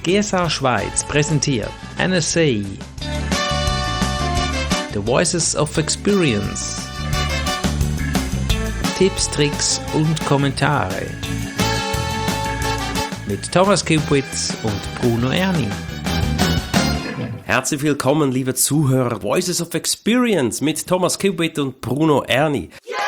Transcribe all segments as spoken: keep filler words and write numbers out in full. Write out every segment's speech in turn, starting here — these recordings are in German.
G S A Schweiz präsentiert N S A The Voices of Experience. Tipps, Tricks und Kommentare mit Thomas Kupwitz und Bruno Erni. Herzlich willkommen, liebe Zuhörer, Voices of Experience mit Thomas Kupwitz und Bruno Erni.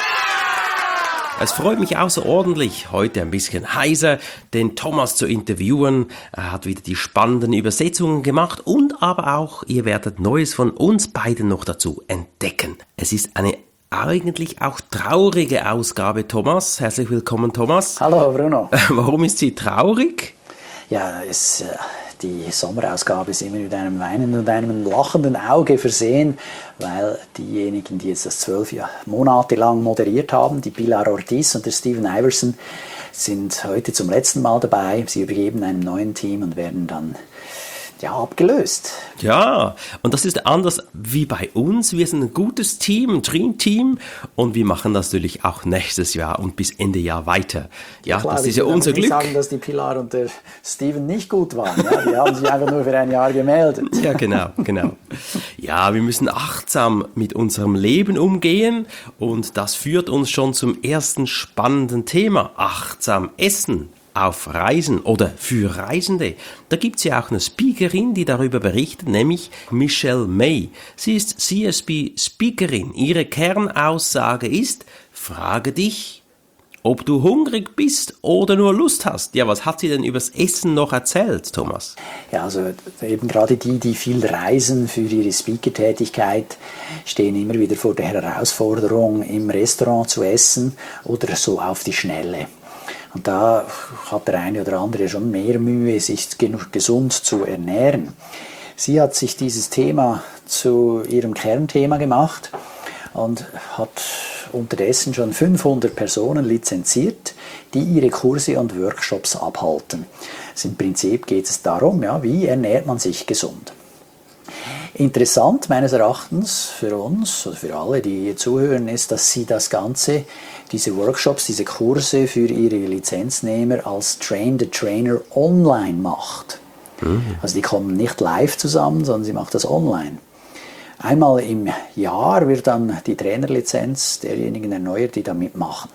Es freut mich außerordentlich, heute ein bisschen heiser, den Thomas zu interviewen. Er hat wieder die spannenden Übersetzungen gemacht und aber auch, ihr werdet Neues von uns beiden noch dazu entdecken. Es ist eine eigentlich auch traurige Ausgabe, Thomas. Herzlich willkommen, Thomas. Hallo, Bruno. Warum ist sie traurig? Ja, es, äh, die Sommerausgabe ist immer mit einem weinenden und einem lachenden Auge versehen, weil diejenigen, die jetzt das zwölf Monate lang moderiert haben, die Pilar Ortiz und der Steven Iverson, sind heute zum letzten Mal dabei. Sie übergeben einem neuen Team und werden dann ja, abgelöst. Ja, und das ist anders wie bei uns. Wir sind ein gutes Team, ein Dream-Team und wir machen das natürlich auch nächstes Jahr und bis Ende Jahr weiter. Ja, Klar, das ist ja unser Glück. Ich kann nicht sagen, dass die Pilar und der Steven nicht gut waren. Ja, die haben sich einfach nur für ein Jahr gemeldet. Ja, genau, genau. Ja, wir müssen achtsam mit unserem Leben umgehen und das führt uns schon zum ersten spannenden Thema. Achtsam essen. Auf Reisen oder für Reisende. Da gibt es ja auch eine Speakerin, die darüber berichtet, nämlich Michelle May. Sie ist C S B-Speakerin. Ihre Kernaussage ist, frage dich, ob du hungrig bist oder nur Lust hast. Ja, was hat sie denn übers Essen noch erzählt, Thomas? Ja, also eben gerade die, die viel reisen für ihre Speaker-Tätigkeit, stehen immer wieder vor der Herausforderung, im Restaurant zu essen oder so auf die Schnelle. Und da hat der eine oder andere schon mehr Mühe, sich genug gesund zu ernähren. Sie hat sich dieses Thema zu ihrem Kernthema gemacht und hat unterdessen schon fünfhundert Personen lizenziert, die ihre Kurse und Workshops abhalten. Also im Prinzip geht es darum, ja, wie ernährt man sich gesund. Interessant meines Erachtens für uns, oder für alle, die hier zuhören, ist, dass sie das Ganze, diese Workshops, diese Kurse für ihre Lizenznehmer als Train the Trainer online macht. Mhm. Also die kommen nicht live zusammen, sondern sie macht das online. Einmal im Jahr wird dann die Trainerlizenz derjenigen erneuert, die da mitmachen.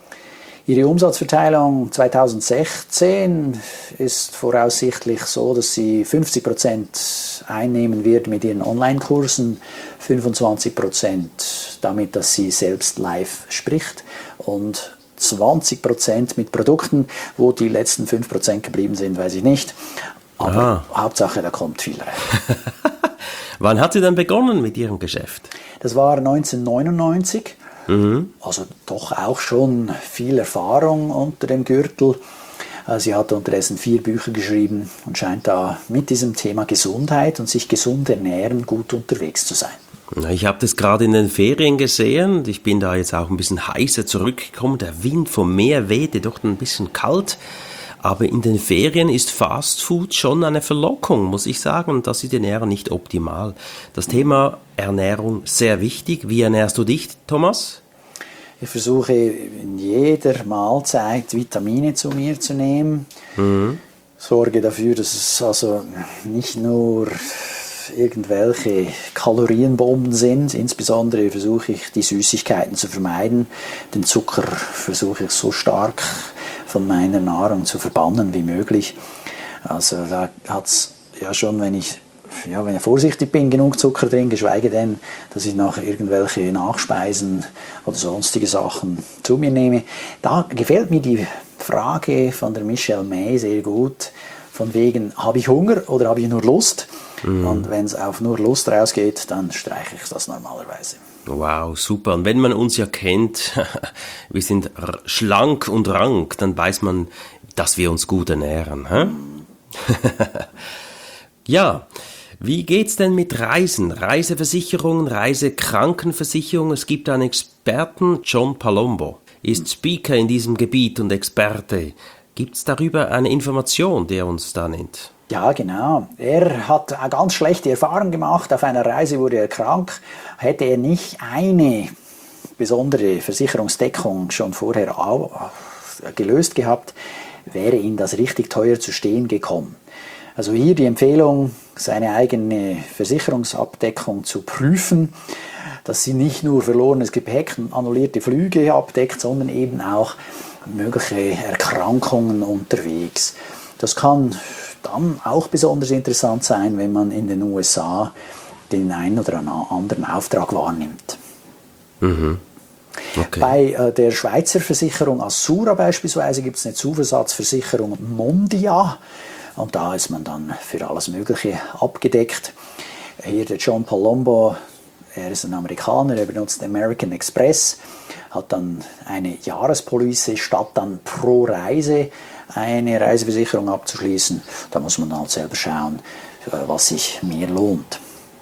Ihre Umsatzverteilung zweitausendsechzehn ist voraussichtlich so, dass sie fünfzig Prozent einnehmen wird mit ihren Online-Kursen, fünfundzwanzig Prozent damit, dass sie selbst live spricht und zwanzig Prozent mit Produkten, wo die letzten fünf Prozent geblieben sind, weiß ich nicht. Aber Aha. Hauptsache, da kommt viel rein. Wann hat sie denn begonnen mit ihrem Geschäft? Das war neunzehnhundertneunundneunzig. Mhm. Also doch auch schon viel Erfahrung unter dem Gürtel. Sie hat unterdessen vier Bücher geschrieben und scheint da mit diesem Thema Gesundheit und sich gesund ernähren gut unterwegs zu sein. Ich habe das gerade in den Ferien gesehen. Ich bin da jetzt auch ein bisschen heißer zurückgekommen. Der Wind vom Meer wehte doch ein bisschen kalt. Aber in den Ferien ist Fast Food schon eine Verlockung, muss ich sagen. Und das ist den Ernährung nicht optimal. Das Thema Ernährung sehr wichtig. Wie ernährst du dich, Thomas? Ich versuche in jeder Mahlzeit Vitamine zu mir zu nehmen. Mhm. Sorge dafür, dass es also nicht nur irgendwelche Kalorienbomben sind. Insbesondere versuche ich, die Süßigkeiten zu vermeiden. Den Zucker versuche ich so stark von meiner Nahrung zu verbannen wie möglich. Also da hat es ja schon, wenn ich, ja, wenn ich vorsichtig bin, genug Zucker drin, geschweige denn, dass ich nachher irgendwelche Nachspeisen oder sonstige Sachen zu mir nehme. Da gefällt mir die Frage von der Michelle May sehr gut, von wegen, habe ich Hunger oder habe ich nur Lust? Mhm. Und wenn es auf nur Lust rausgeht, dann streiche ich das normalerweise. Wow, super. Und wenn man uns ja kennt, wir sind r- schlank und rank, dann weiß man, dass wir uns gut ernähren. Hä? Mhm. Ja, wie geht's denn mit Reisen? Reiseversicherungen, Reisekrankenversicherungen. Es gibt einen Experten, John Palumbo, ist Speaker in diesem Gebiet und Experte. Gibt es darüber eine Information, die er uns da nennt? Ja, genau. Er hat eine ganz schlechte Erfahrung gemacht. Auf einer Reise wurde er krank. Hätte er nicht eine besondere Versicherungsdeckung schon vorher gelöst gehabt, wäre ihm das richtig teuer zu stehen gekommen. Also hier die Empfehlung, seine eigene Versicherungsabdeckung zu prüfen, dass sie nicht nur verlorenes Gepäck und annullierte Flüge abdeckt, sondern eben auch mögliche Erkrankungen unterwegs. Das kann dann auch besonders interessant sein, wenn man in den U S A den einen oder anderen Auftrag wahrnimmt. Mhm. Okay. Bei äh, der Schweizer Versicherung Assura beispielsweise gibt es eine Zuversatzversicherung Mondia und da ist man dann für alles Mögliche abgedeckt. Hier der John Palumbo, er ist ein Amerikaner, er benutzt American Express, hat dann eine Jahrespolice statt dann pro Reise eine Reiseversicherung abzuschließen. Da muss man halt selber schauen, was sich mehr lohnt.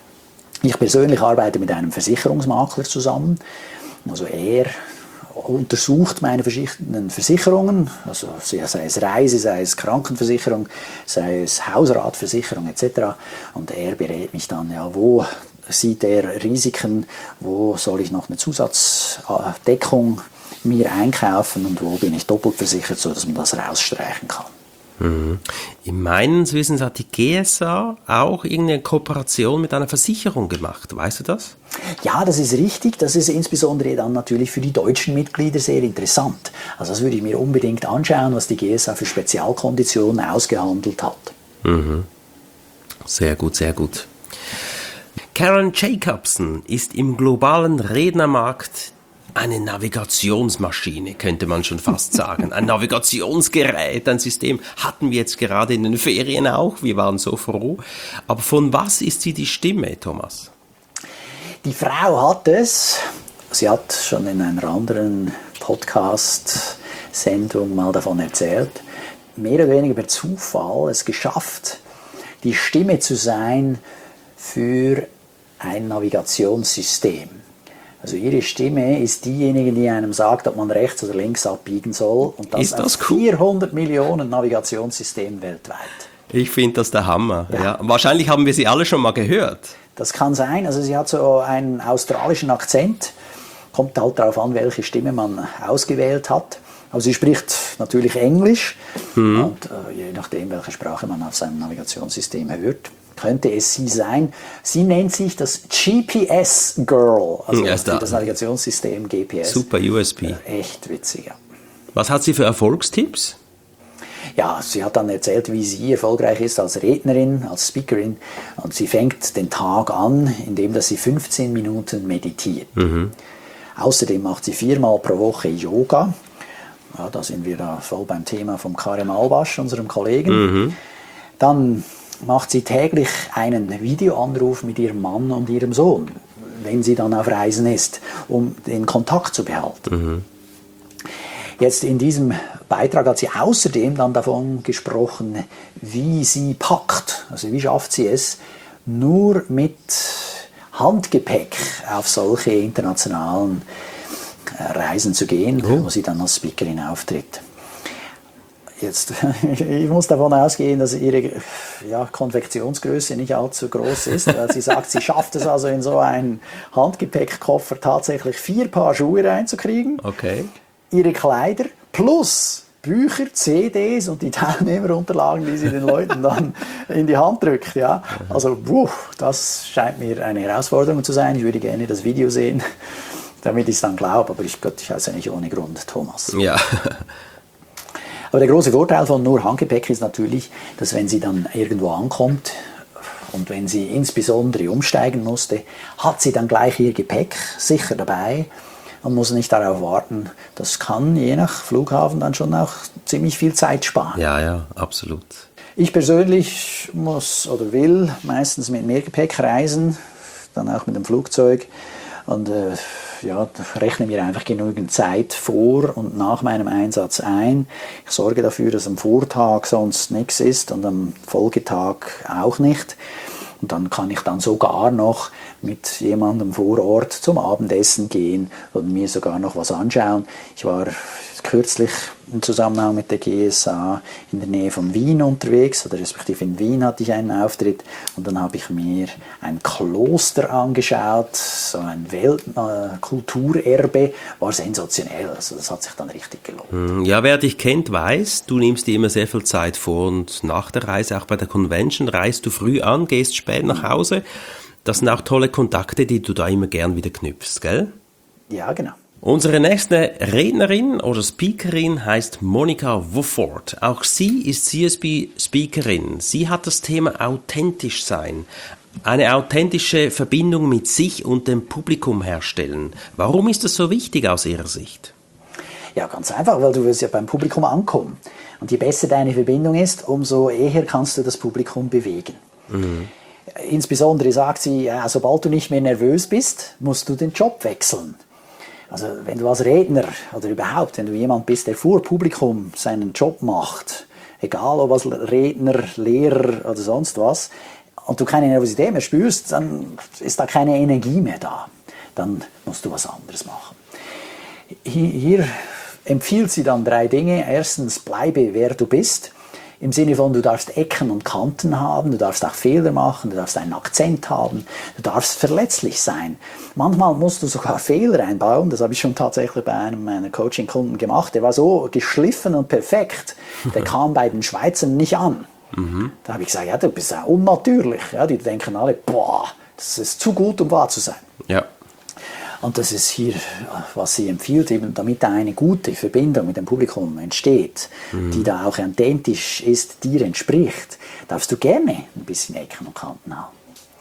Ich persönlich arbeite mit einem Versicherungsmakler zusammen. Also er untersucht meine verschiedenen Versicherungen, also sei es Reise, sei es Krankenversicherung, sei es Hausratversicherung et cetera. Und er berät mich dann, ja, wo sieht er Risiken, wo soll ich noch eine Zusatzdeckung mir einkaufen und wo bin ich doppelt versichert, sodass man das rausstreichen kann. Mhm. In meines Wissens hat die G S A auch irgendeine Kooperation mit einer Versicherung gemacht. Weißt du das? Ja, das ist richtig. Das ist insbesondere dann natürlich für die deutschen Mitglieder sehr interessant. Also das würde ich mir unbedingt anschauen, was die G S A für Spezialkonditionen ausgehandelt hat. Mhm. Sehr gut, sehr gut. Karen Jacobson ist im globalen Rednermarkt eine Navigationsmaschine, könnte man schon fast sagen. Ein Navigationsgerät, ein System. Hatten wir jetzt gerade in den Ferien auch. Wir waren so froh. Aber von was ist sie die Stimme, Thomas? Die Frau hat es, sie hat schon in einer anderen Podcast-Sendung mal davon erzählt, mehr oder weniger per Zufall es geschafft, die Stimme zu sein für ein Navigationssystem. Also ihre Stimme ist diejenige, die einem sagt, ob man rechts oder links abbiegen soll. Und das, ist das auf cool? vierhundert Millionen Navigationssystemen weltweit. Ich finde das der Hammer. Ja. Ja. Wahrscheinlich haben wir sie alle schon mal gehört. Das kann sein. Also sie hat so einen australischen Akzent. Kommt halt darauf an, welche Stimme man ausgewählt hat. Aber sie spricht natürlich Englisch. Mhm. Und äh, je nachdem, welche Sprache man auf seinem Navigationssystem hört, könnte es sie sein. Sie nennt sich das G P S Girl, also ja, für das Navigationssystem G P S. Super U S B. Äh, echt witzig, ja. Was hat sie für Erfolgstipps? Ja, sie hat dann erzählt, wie sie erfolgreich ist als Rednerin, als Speakerin. Und sie fängt den Tag an, indem dass sie fünfzehn Minuten meditiert. Mhm. Außerdem macht sie viermal pro Woche Yoga. Ja, da sind wir da voll beim Thema vom Karim Albasch, unserem Kollegen. Mhm. Dann macht sie täglich einen Videoanruf mit ihrem Mann und ihrem Sohn, wenn sie dann auf Reisen ist, um den Kontakt zu behalten. Mhm. Jetzt in diesem Beitrag hat sie außerdem dann davon gesprochen, wie sie packt, also wie schafft sie es, nur mit Handgepäck auf solche internationalen Reisen zu gehen, oh. wo sie dann als Speakerin auftritt. Jetzt, ich muss davon ausgehen, dass ihre ja, Konfektionsgröße nicht allzu groß ist. Weil sie sagt, sie schafft es also in so einen Handgepäckkoffer tatsächlich vier Paar Schuhe reinzukriegen. Okay. Ihre Kleider plus Bücher, C Ds und die Teilnehmerunterlagen, die sie den Leuten dann in die Hand drückt. Ja? Also, puh, das scheint mir eine Herausforderung zu sein. Ich würde gerne das Video sehen, damit ich es dann glaube. Aber ich, Gott, ich heiße ja nicht ohne Grund Thomas. Ja. Aber der große Vorteil von nur Handgepäck ist natürlich, dass wenn sie dann irgendwo ankommt und wenn sie insbesondere umsteigen musste, hat sie dann gleich ihr Gepäck sicher dabei und muss nicht darauf warten. Das kann je nach Flughafen dann schon auch ziemlich viel Zeit sparen. Ja, ja, absolut. Ich persönlich muss oder will meistens mit mehr Gepäck reisen, dann auch mit dem Flugzeug. Und äh, ja, rechne mir einfach genügend Zeit vor und nach meinem Einsatz ein. Ich sorge dafür, dass am Vortag sonst nichts ist und am Folgetag auch nicht. Und dann kann ich dann sogar noch mit jemandem vor Ort zum Abendessen gehen und mir sogar noch was anschauen. Ich war kürzlich im Zusammenhang mit der G S A in der Nähe von Wien unterwegs, oder respektive in Wien hatte ich einen Auftritt, und dann habe ich mir ein Kloster angeschaut, so ein Weltkulturerbe, war sensationell, also das hat sich dann richtig gelohnt. Ja, wer dich kennt, weiß, du nimmst dir immer sehr viel Zeit vor und nach der Reise, auch bei der Convention, reist du früh an, gehst spät nach Hause. Das sind auch tolle Kontakte, die du da immer gern wieder knüpfst, gell? Ja, genau. Unsere nächste Rednerin oder Speakerin heißt Monika Wofford. Auch sie ist C S B-Speakerin. Sie hat das Thema authentisch sein, eine authentische Verbindung mit sich und dem Publikum herstellen. Warum ist das so wichtig aus Ihrer Sicht? Ja, ganz einfach, weil du willst ja beim Publikum ankommen. Und je besser deine Verbindung ist, umso eher kannst du das Publikum bewegen. Mhm. Insbesondere sagt sie, ja, sobald du nicht mehr nervös bist, musst du den Job wechseln. Also wenn du als Redner oder überhaupt, wenn du jemand bist, der vor Publikum seinen Job macht, egal ob als Redner, Lehrer oder sonst was, und du keine Nervosität mehr spürst, dann ist da keine Energie mehr da. Dann musst du was anderes machen. Hier, hier empfiehlt sie dann drei Dinge. Erstens, bleibe wer du bist. Im Sinne von, du darfst Ecken und Kanten haben, du darfst auch Fehler machen, du darfst einen Akzent haben, du darfst verletzlich sein. Manchmal musst du sogar Fehler einbauen, das habe ich schon tatsächlich bei einem meiner Coaching-Kunden gemacht. Der war so geschliffen und perfekt, der kam bei den Schweizern nicht an. Mhm. Da habe ich gesagt, ja, du bist ja unnatürlich. Ja, die denken alle, boah, das ist zu gut, um wahr zu sein. Ja. Und das ist hier, was sie empfiehlt, eben damit da eine gute Verbindung mit dem Publikum entsteht, mhm. die da auch authentisch ist, dir entspricht, darfst du gerne ein bisschen Ecken und Kanten haben.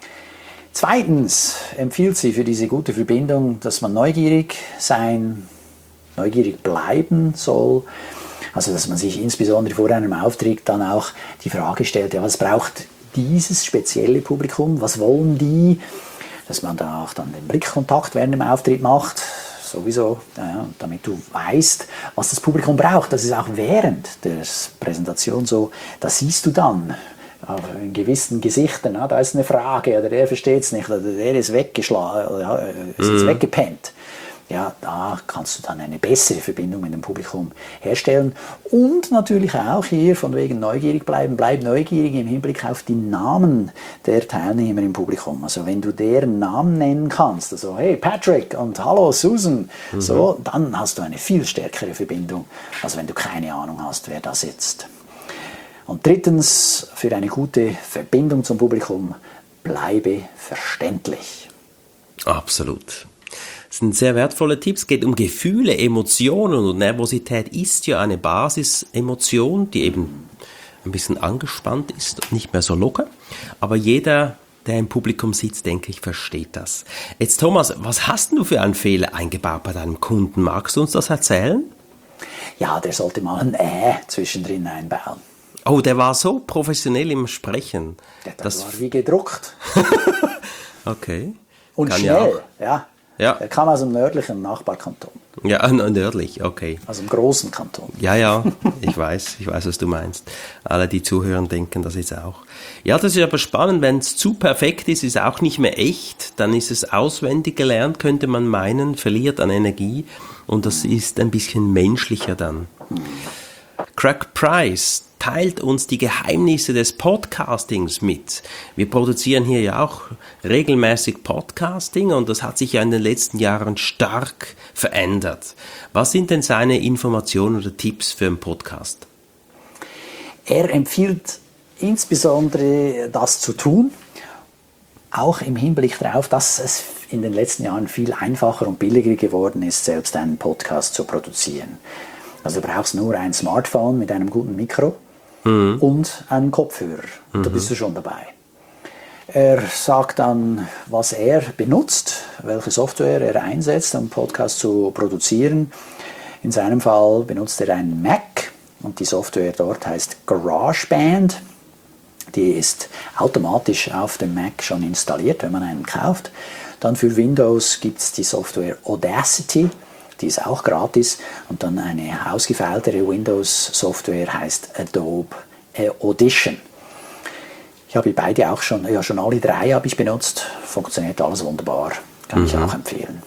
Zweitens empfiehlt sie für diese gute Verbindung, dass man neugierig sein, neugierig bleiben soll. Also dass man sich insbesondere vor einem Auftritt dann auch die Frage stellt, ja, was braucht dieses spezielle Publikum, was wollen die? Dass man da auch dann den Blickkontakt während dem Auftritt macht, sowieso, ja, damit du weißt, was das Publikum braucht. Das ist auch während der Präsentation so, das siehst du dann in gewissen Gesichtern, ja, da ist eine Frage, oder der versteht es nicht, oder der ist weggeschlagen, ja, ist jetzt mhm. weggepennt. Ja, da kannst du dann eine bessere Verbindung mit dem Publikum herstellen. Und natürlich auch hier von wegen neugierig bleiben. Bleib neugierig im Hinblick auf die Namen der Teilnehmer im Publikum. Also wenn du deren Namen nennen kannst, also hey Patrick und hallo Susan, mhm. so, dann hast du eine viel stärkere Verbindung, als wenn du keine Ahnung hast, wer da sitzt. Und drittens, für eine gute Verbindung zum Publikum, bleibe verständlich. Absolut. Das sind sehr wertvolle Tipps. Es geht um Gefühle, Emotionen, und Nervosität ist ja eine Basisemotion, die eben ein bisschen angespannt ist und nicht mehr so locker. Aber jeder, der im Publikum sitzt, denke ich, versteht das. Jetzt Thomas, was hast du für einen Fehler eingebaut bei deinem Kunden? Magst du uns das erzählen? Ja, der sollte mal ein Äh zwischendrin einbauen. Oh, der war so professionell im Sprechen. Ja, das war wie gedruckt. Okay. Und Kann schnell, ja. ja. Ja. Er kam aus dem nördlichen Nachbarkanton. Ja, nördlich, okay. Aus dem großen Kanton. Ja, ja, ich weiß, ich weiß, was du meinst. Alle, die zuhören, denken das jetzt auch. Ja, das ist aber spannend, wenn es zu perfekt ist, ist es auch nicht mehr echt, dann ist es auswendig gelernt, könnte man meinen, verliert an Energie, und das ist ein bisschen menschlicher dann. Craig Price teilt uns die Geheimnisse des Podcastings mit. Wir produzieren hier ja auch regelmäßig Podcasting, und das hat sich ja in den letzten Jahren stark verändert. Was sind denn seine Informationen oder Tipps für einen Podcast? Er empfiehlt insbesondere das zu tun, auch im Hinblick darauf, dass es in den letzten Jahren viel einfacher und billiger geworden ist, selbst einen Podcast zu produzieren. Also du brauchst nur ein Smartphone mit einem guten Mikro mhm. und einen Kopfhörer. Und mhm. da bist du schon dabei. Er sagt dann, was er benutzt, welche Software er einsetzt, um einen Podcast zu produzieren. In seinem Fall benutzt er einen Mac, und die Software dort heißt GarageBand. Die ist automatisch auf dem Mac schon installiert, wenn man einen kauft. Dann für Windows gibt es die Software Audacity. Die ist auch gratis, und dann eine ausgefeiltere Windows-Software heißt Adobe Audition. Ich habe beide auch schon, ja schon alle drei habe ich benutzt, funktioniert alles wunderbar, kann mhm. ich auch empfehlen.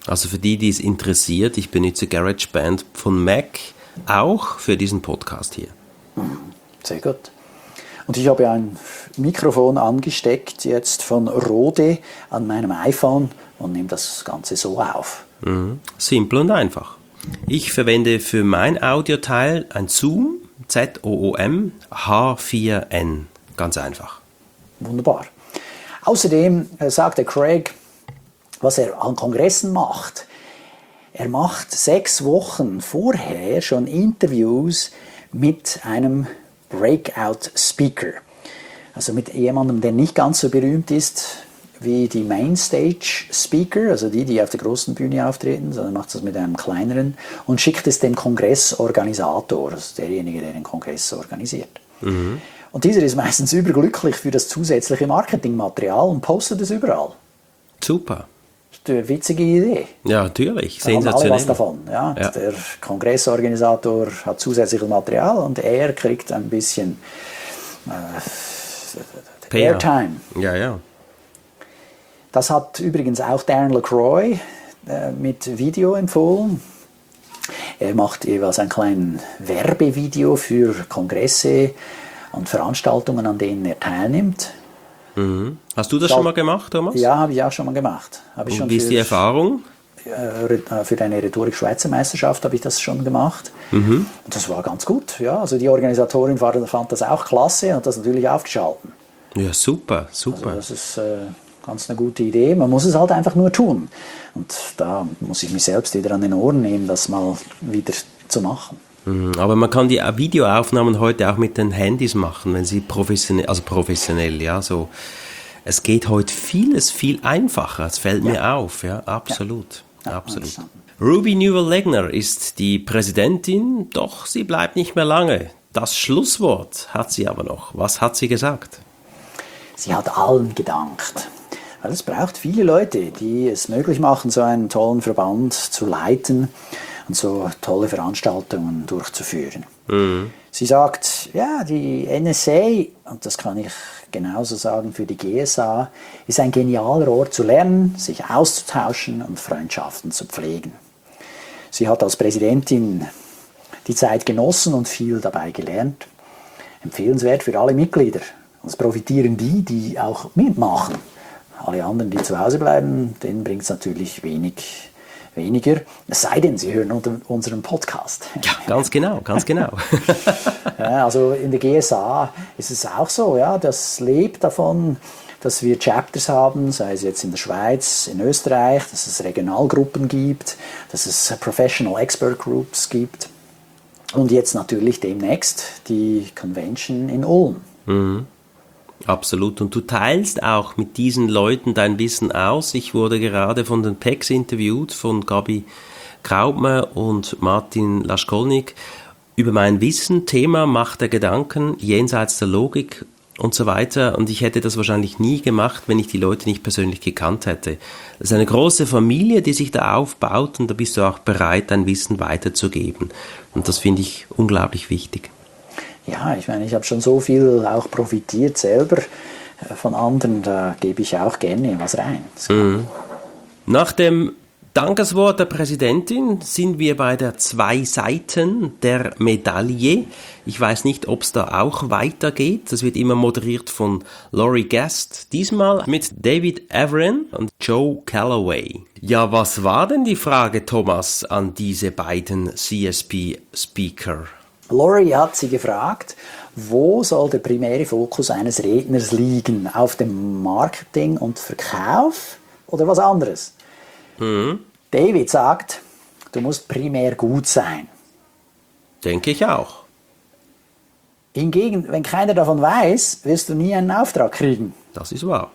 Also für die, die es interessiert, ich benutze GarageBand von Mac auch für diesen Podcast hier. Sehr gut. Und ich habe ein Mikrofon angesteckt jetzt von Rode an meinem iPhone und nehme das Ganze so auf. Mhm. Simpel und einfach. Ich verwende für mein Audioteil ein Zoom, Z O O M H vier N. Ganz einfach. Wunderbar. Außerdem äh, sagt der Craig, was er an Kongressen macht. Er macht sechs Wochen vorher schon Interviews mit einem Breakout-Speaker. Also mit jemandem, der nicht ganz so berühmt ist wie die Mainstage-Speaker, also die, die auf der großen Bühne auftreten, sondern macht das mit einem kleineren und schickt es dem Kongressorganisator, also derjenige, der den Kongress organisiert. Mhm. Und dieser ist meistens überglücklich für das zusätzliche Marketingmaterial und postet es überall. Super. Das ist eine witzige Idee. Ja, natürlich. Da haben sensationell. alle was davon. Ja. Ja. Der Kongressorganisator hat zusätzliches Material und er kriegt ein bisschen äh, Airtime. Ja, ja. Das hat übrigens auch Darren LaCroix äh, mit Video empfohlen. Er macht jeweils ein kleines Werbevideo für Kongresse und Veranstaltungen, an denen er teilnimmt. Mhm. Hast du das schon mal gemacht, Thomas? Ja, habe ich auch schon mal gemacht. Habe ich und schon wie ist die Erfahrung? Für eine Rhetorik-Schweizer Meisterschaft habe ich das schon gemacht. Mhm. Und das war ganz gut. Ja, also die Organisatorin fand das auch klasse und hat das natürlich aufgeschalten. Ja, super, super. Also das ist äh, ganz eine gute Idee. Man muss es halt einfach nur tun. Und da muss ich mich selbst wieder an den Ohren nehmen, das mal wieder zu machen. Aber man kann die Videoaufnahmen heute auch mit den Handys machen, wenn sie professionell, also professionell, ja, so. Es geht heute vieles viel einfacher, es fällt ja. mir auf, ja, absolut, ja. Ja, absolut. Ruby Newell-Legner ist die Präsidentin, doch sie bleibt nicht mehr lange. Das Schlusswort hat sie aber noch. Was hat sie gesagt? Sie hat allen gedankt. Weil es braucht viele Leute, die es möglich machen, so einen tollen Verband zu leiten und so tolle Veranstaltungen durchzuführen. Mhm. Sie sagt, ja, die N S A, und das kann ich genauso sagen für die G S A, ist ein genialer Ort zu lernen, sich auszutauschen und Freundschaften zu pflegen. Sie hat als Präsidentin die Zeit genossen und viel dabei gelernt. Empfehlenswert für alle Mitglieder. Es profitieren die, die auch mitmachen. Alle anderen, die zu Hause bleiben, denen bringt es natürlich wenig weniger, es sei denn, sie hören unseren Podcast. Ja, ganz genau, ganz genau. Ja, also in der G S A ist es auch so, ja, das lebt davon, dass wir Chapters haben, sei es jetzt in der Schweiz, in Österreich, dass es Regionalgruppen gibt, dass es Professional Expert Groups gibt und jetzt natürlich demnächst die Convention in Ulm. Mhm. Absolut. Und du teilst auch mit diesen Leuten dein Wissen aus. Ich wurde gerade von den P E Cs interviewt, von Gabi Graubner und Martin Laschkolnik, über mein Wissen, Thema Macht der Gedanken, jenseits der Logik und so weiter. Und ich hätte das wahrscheinlich nie gemacht, wenn ich die Leute nicht persönlich gekannt hätte. Das ist eine große Familie, die sich da aufbaut und da bist du auch bereit, dein Wissen weiterzugeben. Und das finde ich unglaublich wichtig. Ja, ich meine, ich habe schon so viel auch profitiert selber von anderen, da gebe ich auch gerne was rein. Mhm. Nach dem Dankeswort der Präsidentin sind wir bei der zwei Seiten der Medaille. Ich weiß nicht, ob es da auch weitergeht. Das wird immer moderiert von Laurie Guest. Diesmal mit David Averin und Joe Calloway. Ja, was war denn die Frage, Thomas, an diese beiden C S P-Speaker? Laurie hat sie gefragt, wo soll der primäre Fokus eines Redners liegen? Auf dem Marketing und Verkauf oder was anderes? Mhm. David sagt, du musst primär gut sein. Denke ich auch. Hingegen, wenn keiner davon weiß, wirst du nie einen Auftrag kriegen. Das ist wahr.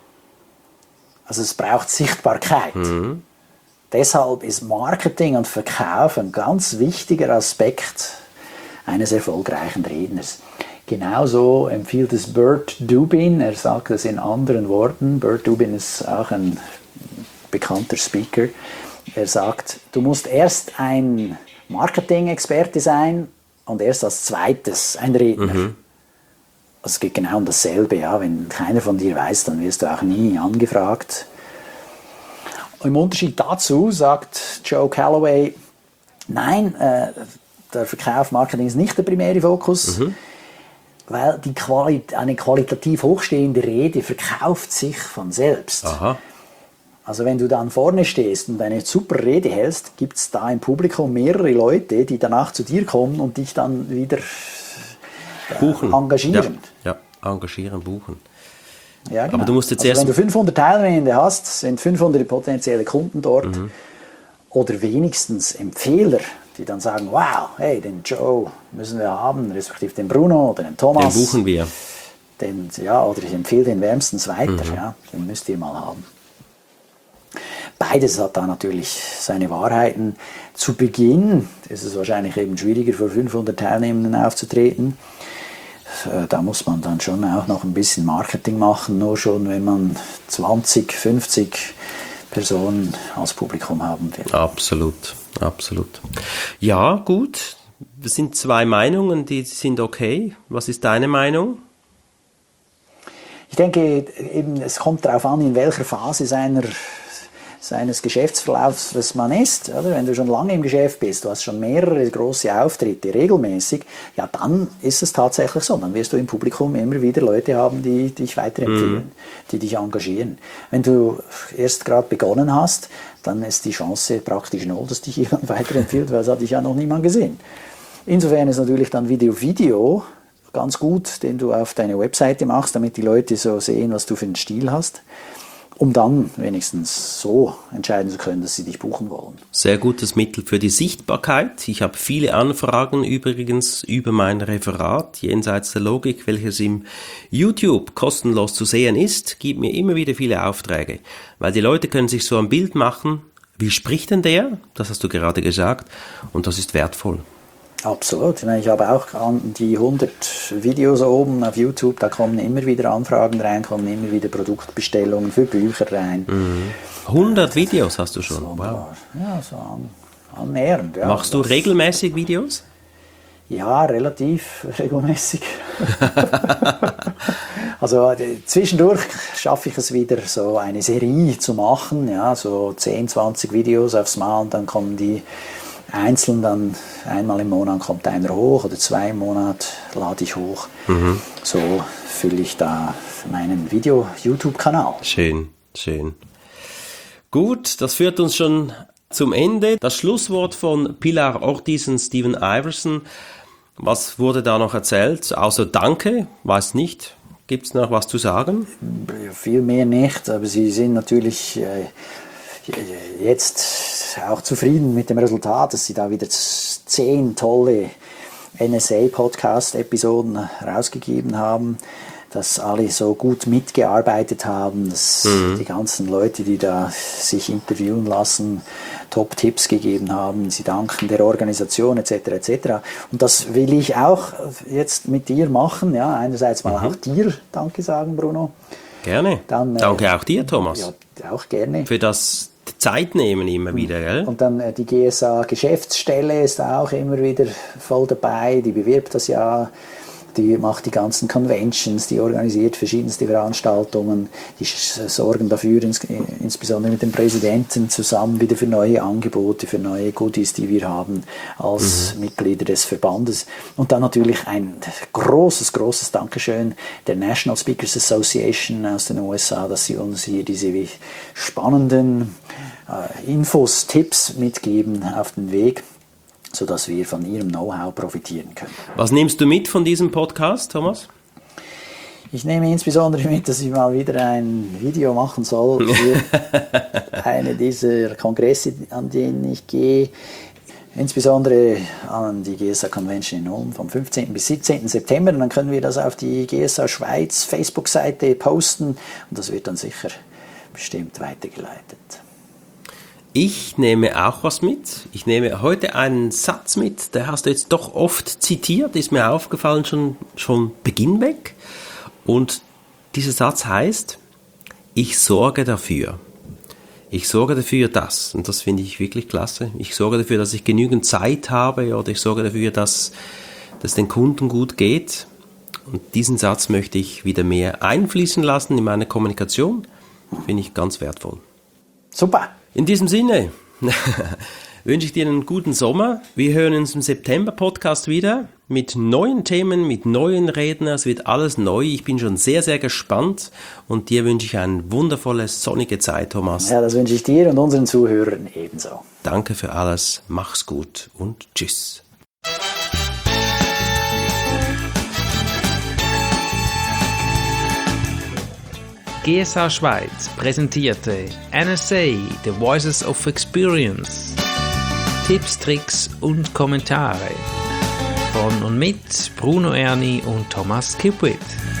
Also es braucht Sichtbarkeit. Mhm. Deshalb ist Marketing und Verkauf ein ganz wichtiger Aspekt eines erfolgreichen Redners. Genauso empfiehlt es Bert Dubin, er sagt es in anderen Worten. Bert Dubin ist auch ein bekannter Speaker. Er sagt, du musst erst ein Marketing-Experte sein und erst als zweites ein Redner. Mhm. Also es geht genau um dasselbe. Ja? Wenn keiner von dir weiß, dann wirst du auch nie angefragt. Im Unterschied dazu sagt Joe Calloway, nein, äh, der Verkauf, Marketing ist nicht der primäre Fokus, mhm. weil die Quali- eine qualitativ hochstehende Rede verkauft sich von selbst. Aha. Also wenn du dann vorne stehst und eine super Rede hältst, gibt es da im Publikum mehrere Leute, die danach zu dir kommen und dich dann wieder äh, buchen. engagieren. Ja, ja, engagieren, buchen. Ja, genau. Aber du musst jetzt also erst... wenn du fünfhundert Teilnehmende hast, sind fünfhundert potenzielle Kunden dort Mhm. oder wenigstens Empfehler, die dann sagen, wow, hey, den Joe müssen wir haben, respektive den Bruno oder den Thomas. Den buchen wir. Den, ja, oder ich empfehle den wärmstens weiter, Mhm. ja, den müsst ihr mal haben. Beides hat da natürlich seine Wahrheiten. Zu Beginn ist es wahrscheinlich eben schwieriger, vor fünfhundert Teilnehmenden aufzutreten. Da muss man dann schon auch noch ein bisschen Marketing machen, nur schon, wenn man zwanzig, fünfzig Personen als Publikum haben will. Absolut, absolut. Ja, gut. Das sind zwei Meinungen, die sind okay. Was ist deine Meinung? Ich denke, eben, es kommt darauf an, in welcher Phase seiner, seines Geschäftsverlaufs man ist. Oder? Wenn du schon lange im Geschäft bist, du hast schon mehrere große Auftritte regelmäßig, ja, dann ist es tatsächlich so. Dann wirst du im Publikum immer wieder Leute haben, die dich weiterempfehlen, mhm. die dich engagieren. Wenn du erst gerade begonnen hast, dann ist die Chance praktisch null, dass dich jemand weiterempfiehlt, weil es hat dich ja noch niemand gesehen. Insofern ist natürlich dann Video Video ganz gut, den du auf deine Webseite machst, damit die Leute so sehen, was du für einen Stil hast, um dann wenigstens so entscheiden zu können, dass sie dich buchen wollen. Sehr gutes Mittel für die Sichtbarkeit. Ich habe viele Anfragen übrigens über mein Referat jenseits der Logik, welches im YouTube kostenlos zu sehen ist, gibt mir immer wieder viele Aufträge, weil die Leute können sich so ein Bild machen, wie spricht denn der? Das hast du gerade gesagt und das ist wertvoll. Absolut. Ich, meine, ich habe auch an die hundert Videos oben auf YouTube, da kommen immer wieder Anfragen rein, kommen immer wieder Produktbestellungen für Bücher rein. Mhm. hundert Videos hast du schon? Wow. Ja, so an, annähernd. Ja. Machst du regelmäßig Videos? Ja, relativ regelmäßig. Also zwischendurch schaffe ich es wieder, so eine Serie zu machen, ja, so zehn, zwanzig Videos aufs Mal und dann kommen die einzeln, dann einmal im Monat kommt einer hoch oder zwei im Monat lade ich hoch. Mhm. So fülle ich da meinen Video-YouTube-Kanal. Schön, schön. Gut, das führt uns schon zum Ende. Das Schlusswort von Pilar Ortiz und Steven Iverson. Was wurde da noch erzählt? Außer Danke, weiß nicht. Gibt es noch was zu sagen? Viel mehr nicht, aber sie sind natürlich äh, jetzt auch zufrieden mit dem Resultat, dass sie da wieder zehn tolle N S A-Podcast-Episoden rausgegeben haben, dass alle so gut mitgearbeitet haben, dass mhm. die ganzen Leute, die da sich interviewen lassen, Top-Tipps gegeben haben. Sie danken der Organisation et cetera et cetera. Und das will ich auch jetzt mit dir machen. Ja, einerseits mal mhm. auch dir Danke sagen, Bruno. Gerne. Dann, Danke äh, auch dir, Thomas. Ja, auch gerne. Für das Zeit nehmen immer wieder, gell? Und dann äh, die G S A-Geschäftsstelle ist auch immer wieder voll dabei. Die bewirbt das ja. Die macht die ganzen Conventions, die organisiert verschiedenste Veranstaltungen, die sorgen dafür, ins, insbesondere mit dem Präsidenten zusammen wieder für neue Angebote, für neue Goodies, die wir haben als mhm. Mitglieder des Verbandes. Und dann natürlich ein großes, großes Dankeschön der National Speakers Association aus den U S A, dass sie uns hier diese spannenden äh, Infos, Tipps mitgeben auf den Weg, sodass wir von ihrem Know-how profitieren können. Was nimmst du mit von diesem Podcast, Thomas? Ich nehme insbesondere mit, dass ich mal wieder ein Video machen soll für eine dieser Kongresse, an denen ich gehe. Insbesondere an die G S A Convention in Ulm vom fünfzehnten bis siebzehnten September. Und dann können wir das auf die G S A Schweiz Facebook-Seite posten und das wird dann sicher bestimmt weitergeleitet. Ich nehme auch was mit. Ich nehme heute einen Satz mit, der hast du jetzt doch oft zitiert, ist mir aufgefallen, schon, schon Beginn weg. Und dieser Satz heißt, ich sorge dafür. Ich sorge dafür, dass, und das finde ich wirklich klasse, ich sorge dafür, dass ich genügend Zeit habe oder ich sorge dafür, dass es den Kunden gut geht. Und diesen Satz möchte ich wieder mehr einfließen lassen in meine Kommunikation. Finde ich ganz wertvoll. Super. In diesem Sinne wünsche ich dir einen guten Sommer. Wir hören uns im September-Podcast wieder mit neuen Themen, mit neuen Rednern. Es wird alles neu. Ich bin schon sehr, sehr gespannt. Und dir wünsche ich eine wundervolle, sonnige Zeit, Thomas. Ja, das wünsche ich dir und unseren Zuhörern ebenso. Danke für alles. Mach's gut und tschüss. G S H Schweiz präsentierte N S A, The Voices of Experience. Tipps, Tricks und Kommentare von und mit Bruno Erni und Thomas Kipwith.